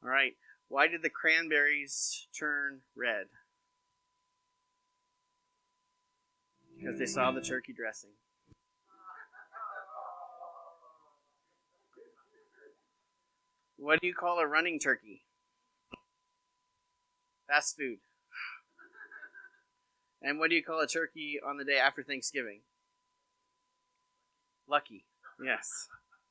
All right. Why did the cranberries turn red? Because they saw the turkey dressing. What do you call a running turkey? Fast food. And what do you call a turkey on the day after Thanksgiving? Lucky. Yes.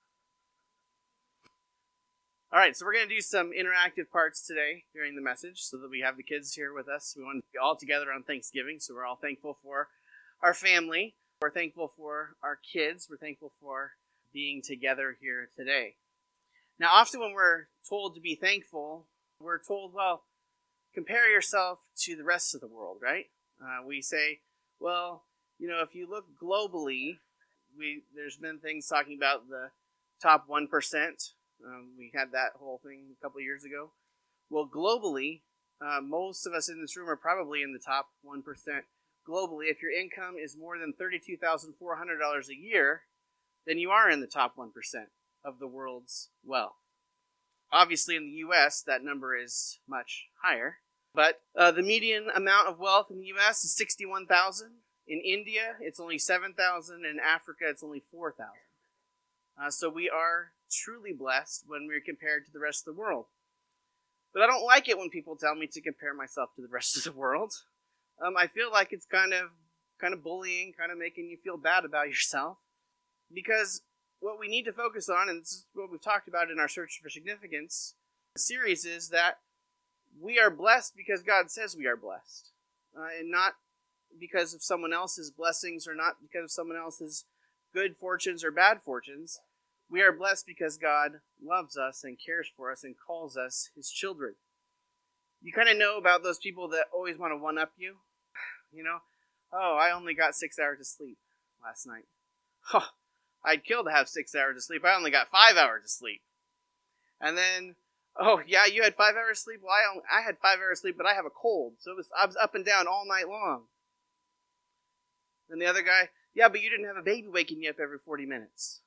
All right, so we're going to do some interactive parts today during the message so that we have the kids here with us. We want to be all together on Thanksgiving, so we're all thankful for our family. We're thankful for our kids. We're thankful for being together here today. Now, often when we're told to be thankful, we're told, well, compare yourself to the rest of the world, right? We say, well, if you look globally, there's been things talking about the top 1%. We had that whole thing a couple of years ago. Well, globally, most of us in this room are probably in the top 1%. Globally, if your income is more than $32,400 a year, then you are in the top 1% of the world's wealth. Obviously, in the U.S., that number is much higher. But the median amount of wealth in the U.S. is $61,000. In India, it's only $7,000. In Africa, it's only $4,000. So we are truly blessed when we're compared to the rest of the world. But I don't like it when people tell me to compare myself to the rest of the world. I feel like it's kind of bullying, kind of making you feel bad about yourself. Because what we need to focus on, and this is what we've talked about in our Search for Significance series, is that we are blessed because God says we are blessed. And not because of someone else's blessings or not because of someone else's good fortunes or bad fortunes. We are blessed because God loves us and cares for us and calls us his children. You kind of know about those people that always want to one-up you. Oh, I only got 6 hours of sleep last night. Huh, I'd kill to have 6 hours of sleep. I only got 5 hours of sleep. And then, oh, yeah, you had 5 hours of sleep? Well, I had 5 hours of sleep, but I have a cold. So I was up and down all night long. And the other guy, yeah, but you didn't have a baby waking you up every 40 minutes.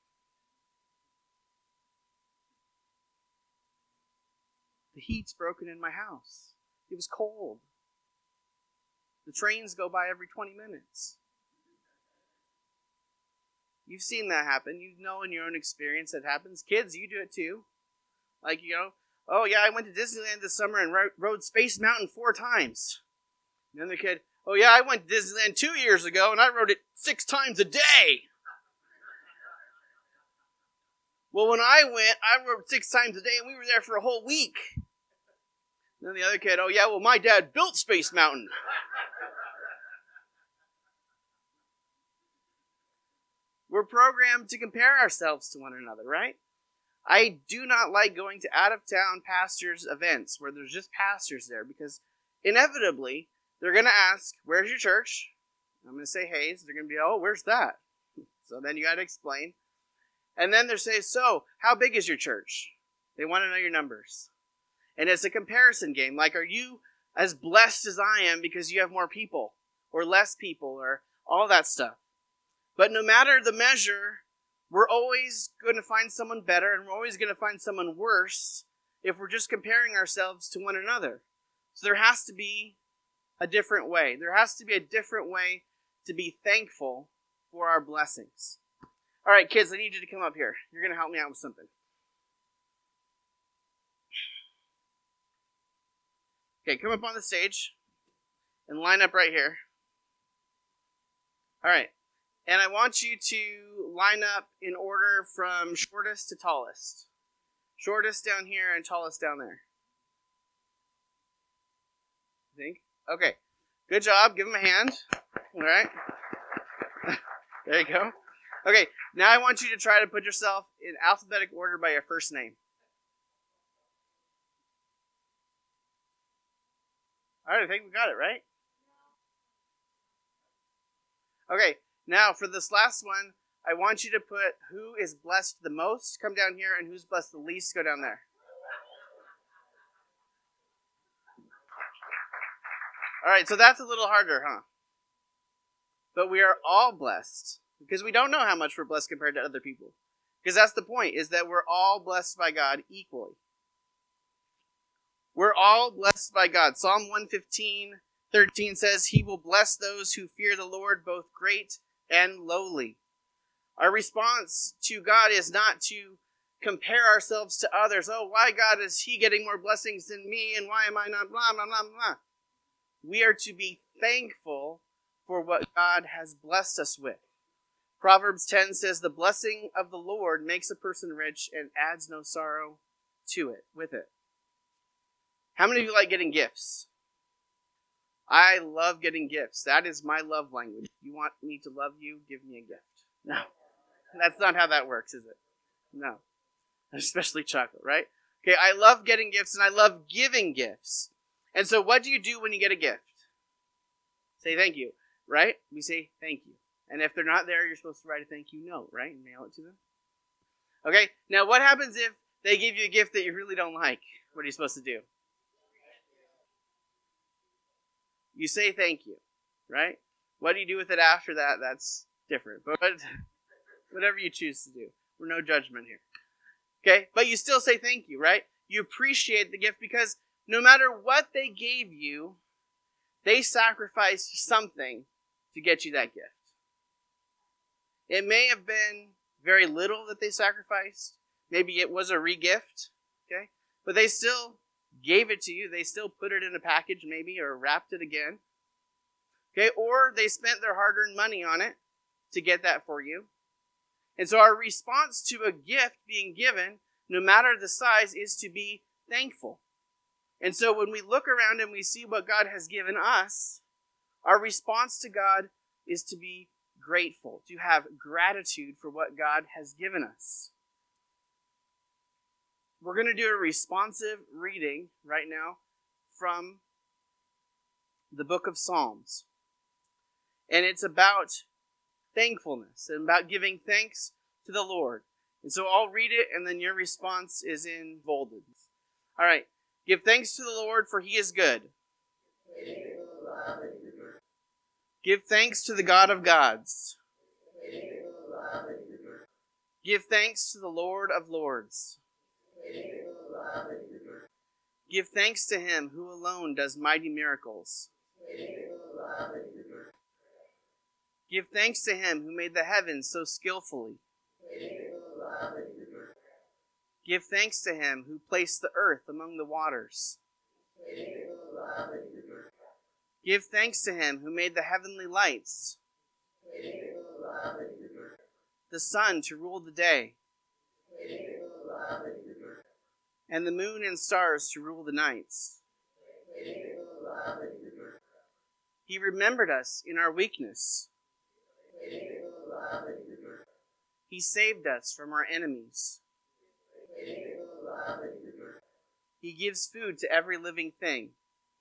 The heat's broken in my house. It was cold. The trains go by every 20 minutes. You've seen that happen. You know in your own experience that happens. Kids, you do it too. Like, oh yeah, I went to Disneyland this summer and rode Space Mountain 4 times. And then the kid, oh yeah, I went to Disneyland 2 years ago and I rode it 6 times a day. Well, when I went, I rode 6 times a day and we were there for a whole week. And then the other kid, oh yeah, well my dad built Space Mountain. We're programmed to compare ourselves to one another, right? I do not like going to out-of-town pastors' events where there's just pastors there because inevitably they're going to ask, where's your church? I'm going to say Hayes. They're going to be, oh, where's that? So then you got to explain. And then they're saying, so how big is your church? They want to know your numbers. And it's a comparison game. Like, are you as blessed as I am because you have more people or less people or all that stuff? But no matter the measure, we're always going to find someone better and we're always going to find someone worse if we're just comparing ourselves to one another. So there has to be a different way. There has to be a different way to be thankful for our blessings. All right, kids, I need you to come up here. You're going to help me out with something. Okay, come up on the stage and line up right here. All right. And I want you to line up in order from shortest to tallest. Shortest down here and tallest down there. Think? Okay. Good job. Give them a hand. All right. There you go. Okay. Now I want you to try to put yourself in alphabetic order by your first name. All right. I think we got it, right? Okay. Now, for this last one, I want you to put who is blessed the most, come down here, and who's blessed the least, go down there. All right, so that's a little harder, huh? But we are all blessed, because we don't know how much we're blessed compared to other people. Because that's the point, is that we're all blessed by God equally. We're all blessed by God. Psalm 115:13 says, He will bless those who fear the Lord, both great and lowly. Our response to God is not to compare ourselves to others. Oh, why, God, is he getting more blessings than me, and why am I not blah, blah, blah, blah. We are to be thankful for what God has blessed us with. Proverbs 10 says, the blessing of the Lord makes a person rich and adds no sorrow with it. How many of you like getting gifts? I love getting gifts. That is my love language. You want me to love you? Give me a gift. No, that's not how that works, is it? No. Especially chocolate, right? Okay, I love getting gifts and I love giving gifts. And so what do you do when you get a gift? Say thank you, right? We say thank you. And if they're not there, you're supposed to write a thank you note, right? And mail it to them. Okay, now what happens if they give you a gift that you really don't like? What are you supposed to do? You say thank you, right? What do you do with it after that? That's different. But whatever you choose to do. We're no judgment here. Okay, but you still say thank you, right? You appreciate the gift because no matter what they gave you, they sacrificed something to get you that gift. It may have been very little that they sacrificed. Maybe it was a re-gift, okay? But they still gave it to you. They still put it in a package maybe or wrapped it again. Okay, or they spent their hard-earned money on it to get that for you. And so our response to a gift being given, no matter the size, is to be thankful. And so when we look around and we see what God has given us, our response to God is to be grateful, to have gratitude for what God has given us. We're going to do a responsive reading right now from the book of Psalms. And it's about thankfulness and about giving thanks to the Lord. And so I'll read it and then your response is in bolded. All right. Give thanks to the Lord for he is good. Give thanks to the God of gods. Give thanks to the Lord of lords. Give thanks to him who alone does mighty miracles. Give thanks to him who made the heavens so skillfully. Give thanks to him who placed the earth among the waters. Give thanks to him who made the heavenly lights, the sun to rule the day, and the moon and stars to rule the nights. He remembered us in our weakness. He saved us from our enemies. He gives food to every living thing.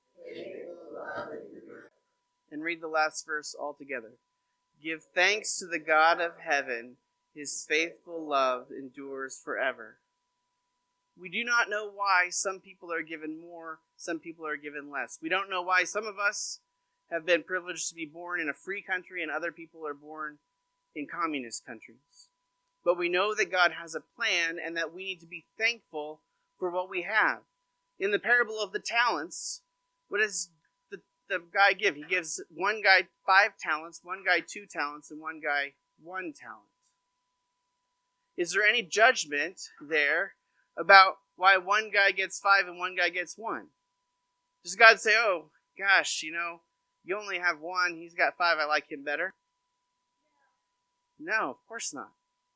And read the last verse all together. Give thanks to the God of heaven. His faithful love endures forever. We do not know why some people are given more, some people are given less. We don't know why some of us have been privileged to be born in a free country and other people are born in communist countries. But we know that God has a plan and that we need to be thankful for what we have. In the parable of the talents, what does the guy give? He gives one guy 5 talents, one guy 2 talents, and one guy 1 talent. Is there any judgment there about why one guy gets 5 and one guy gets 1? Does God say, oh, gosh, you only have 1, he's got 5, I like him better? No, of course not.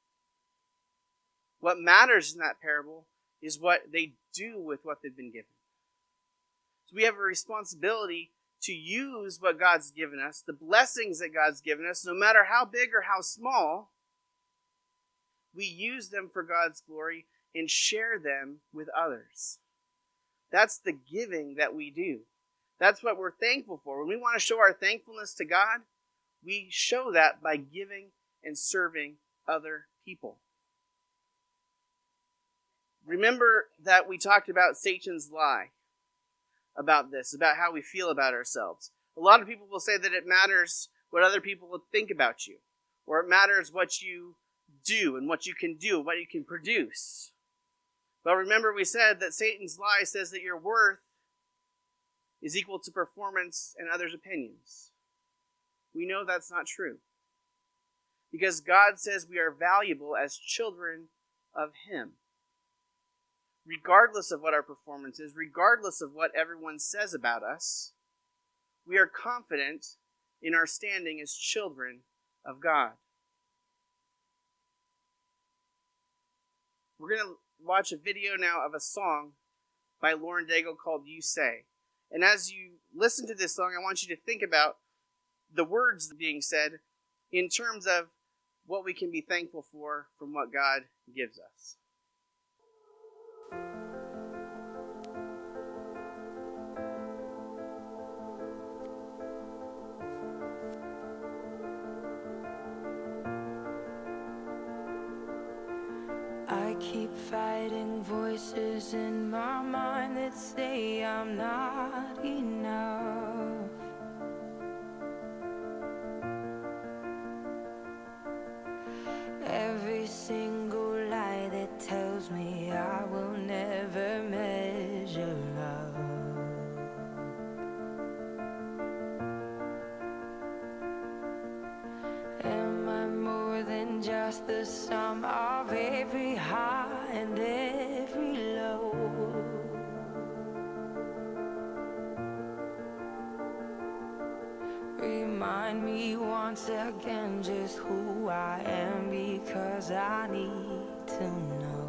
What matters in that parable is what they do with what they've been given. So we have a responsibility to use what God's given us, the blessings that God's given us, no matter how big or how small, we use them for God's glory and share them with others. That's the giving that we do. That's what we're thankful for. When we want to show our thankfulness to God, we show that by giving and serving other people. Remember that we talked about Satan's lie about this, about how we feel about ourselves. A lot of people will say that it matters what other people will think about you, or it matters what you do and what you can do, what you can produce. But remember we said that Satan's lie says that your worth is equal to performance and others' opinions. We know that's not true. Because God says we are valuable as children of Him. Regardless of what our performance is, regardless of what everyone says about us, we are confident in our standing as children of God. We're going to watch a video now of a song by Lauren Daigle called You Say. And as you listen to this song, I want you to think about the words being said in terms of what we can be thankful for from what God gives us. I keep fighting voices in my mind that say I'm not enough. Every single lie that tells me I will never measure up. Am I more than just the sum of every high and every low? Remind me once again just who I am, because I need to know.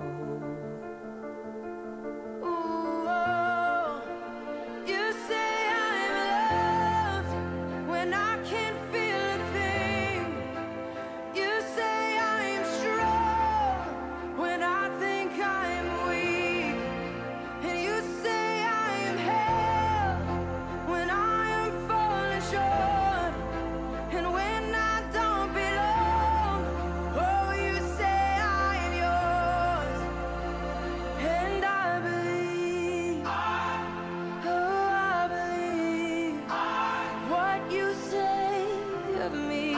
Ooh, oh, you say I'm loved when I can't feel a thing. You say I'm strong when I think I'm weak. And you say I am held when I am falling short. And when I don't belong, oh, you say I am yours. And I believe, oh, I believe what you say of me.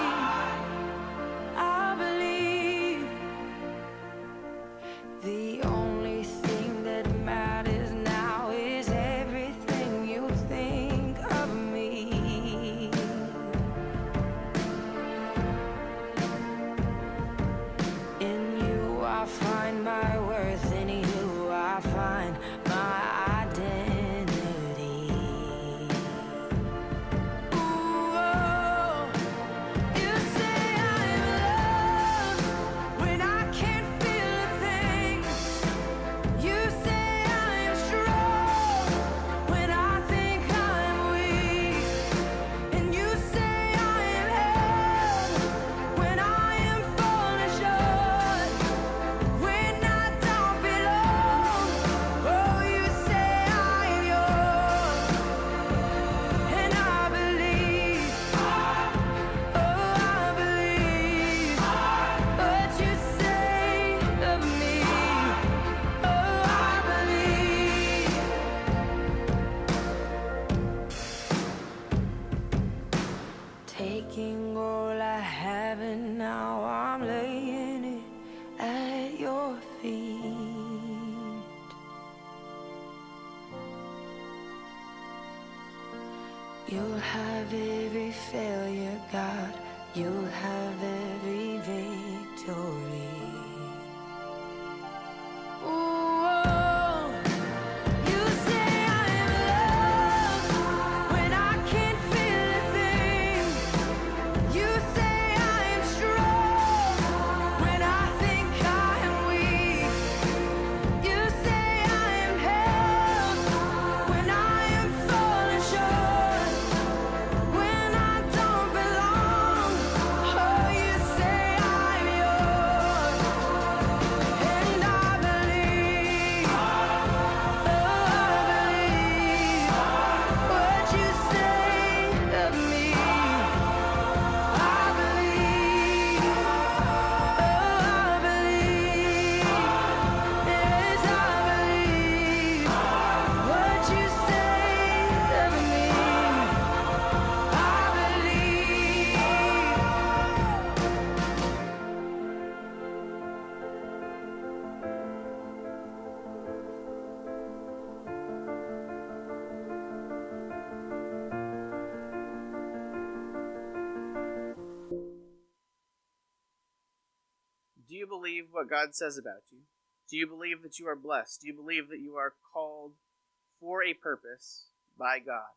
I believe the only thing that matters now is everything you think of me. In you I find my worth, in you I find my identity. Ooh, oh, you say I'm loved when I can't feel a thing. You say I'm strong when I think I'm weak. And you say I am held when I am falling short. When I don't belong, oh, you say I am yours. And I believe, oh, I believe what you say of me. Oh, I believe. Taking all I have and now I'm laying it at your feet. You'll have every failure, God. You'll have every victory. Ooh, oh, you say I am loved when I can't feel a thing. You say I am strong when I think I am weak. You say I am held when I am falling short. When I don't belong, oh, you say I'm yours. you believe what God says about you? Do you believe that you are blessed? Do you believe that you are called for a purpose by God?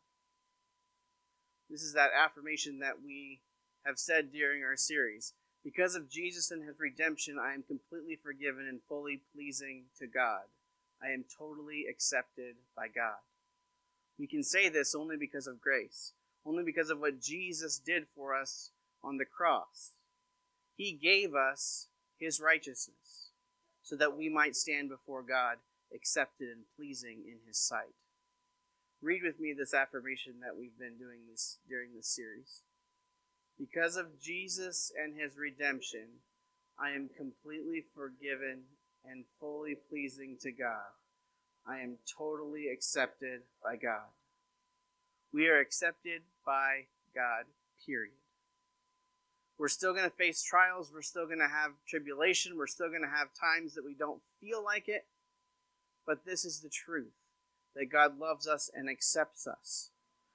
This is that affirmation that we have said during our series. Because of Jesus and his redemption, I am completely forgiven and fully pleasing to God. I am totally accepted by God. We can say this only because of grace, only because of what Jesus did for us on the cross. He gave us his righteousness so that we might stand before God accepted and pleasing in his sight. Read with me this affirmation that we've been doing during this series. Because of Jesus and his redemption, I am completely forgiven and fully pleasing to God. I am totally accepted by God. We are accepted by God, period. We're still going to face trials. We're still going to have tribulation. We're still going to have times that we don't feel like it. But this is the truth, that God loves us and accepts us.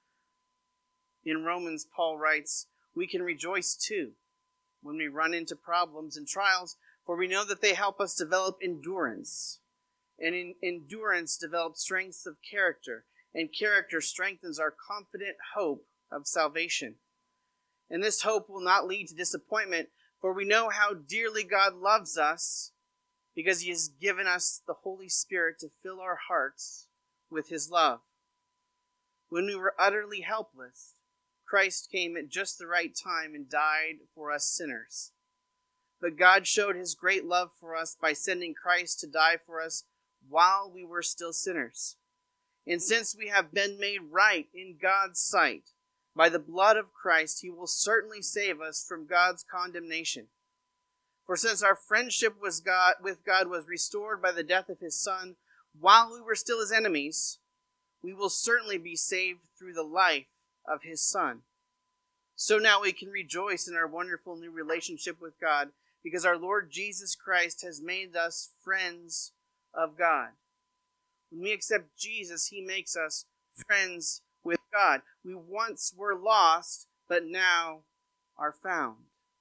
In Romans, Paul writes, we can rejoice too when we run into problems and trials, for we know that they help us develop endurance. And in endurance develops strength of character, and character strengthens our confident hope of salvation. And this hope will not lead to disappointment, for we know how dearly God loves us because he has given us the Holy Spirit to fill our hearts with his love. When we were utterly helpless, Christ came at just the right time and died for us sinners. But God showed his great love for us by sending Christ to die for us while we were still sinners. And since we have been made right in God's sight by the blood of Christ, he will certainly save us from God's condemnation. For since our friendship with God was restored by the death of his Son while we were still his enemies, we will certainly be saved through the life of his Son. So now we can rejoice in our wonderful new relationship with God because our Lord Jesus Christ has made us friends of God. When we accept Jesus, he makes us friends with God. We once were lost, but now are found.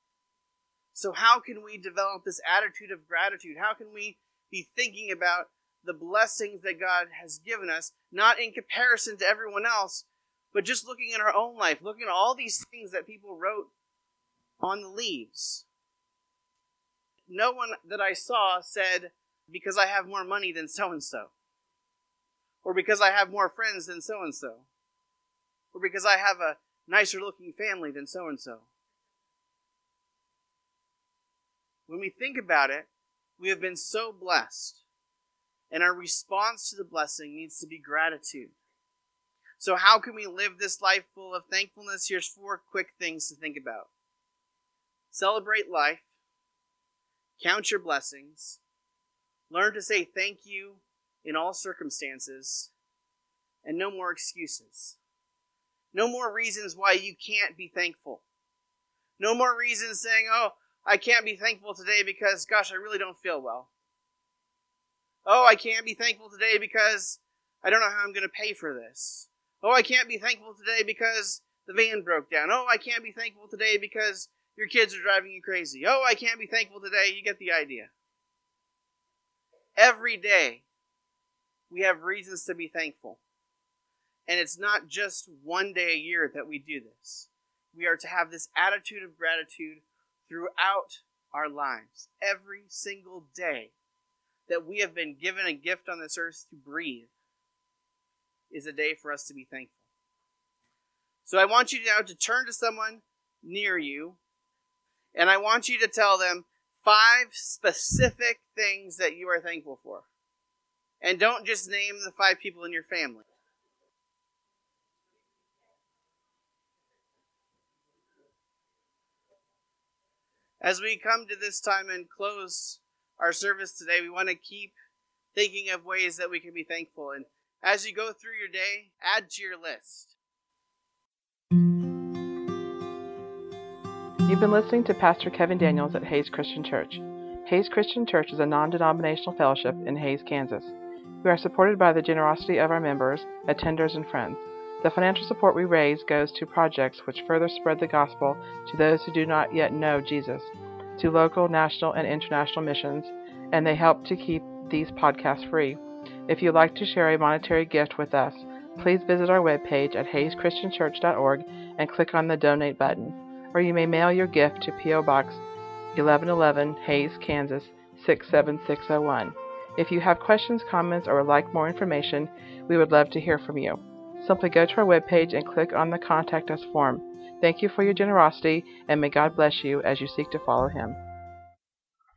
So how can we develop this attitude of gratitude? How can we be thinking about the blessings that God has given us, not in comparison to everyone else, but just looking at our own life, looking at all these things that people wrote on the leaves? No one that I saw said, because I have more money than so-and-so, or because I have more friends than so-and-so, or because I have a nicer looking family than so-and-so. When we think about it, we have been so blessed, and our response to the blessing needs to be gratitude. So how can we live this life full of thankfulness? Here's 4 quick things to think about. Celebrate life. Count your blessings. Learn to say thank you in all circumstances. And no more excuses. No more reasons why you can't be thankful. No more reasons saying, oh, I can't be thankful today because, gosh, I really don't feel well. Oh, I can't be thankful today because I don't know how I'm going to pay for this. Oh, I can't be thankful today because the van broke down. Oh, I can't be thankful today because your kids are driving you crazy. Oh, I can't be thankful today. You get the idea. Every day, we have reasons to be thankful. And it's not just one day a year that we do this. We are to have this attitude of gratitude throughout our lives. Every single day that we have been given a gift on this earth to breathe is a day for us to be thankful. So I want you now to turn to someone near you, and I want you to tell them 5 specific things that you are thankful for. And don't just name the 5 people in your family. As we come to this time and close our service today, we want to keep thinking of ways that we can be thankful. And as you go through your day, add to your list. You've been listening to Pastor Kevin Daniels at Hays Christian Church. Hays Christian Church is a non-denominational fellowship in Hays, Kansas. We are supported by the generosity of our members, attenders, and friends. The financial support we raise goes to projects which further spread the gospel to those who do not yet know Jesus. to local, national, and international missions, and they help to keep these podcasts free. If you'd like to share a monetary gift with us, please visit our webpage at hayschristianchurch.org and click on the Donate button, or you may mail your gift to P.O. Box 1111, Hays, Kansas 67601. If you have questions, comments, or would like more information, we would love to hear from you. Simply go to our webpage and click on the Contact Us form. Thank you for your generosity, and may God bless you as you seek to follow Him.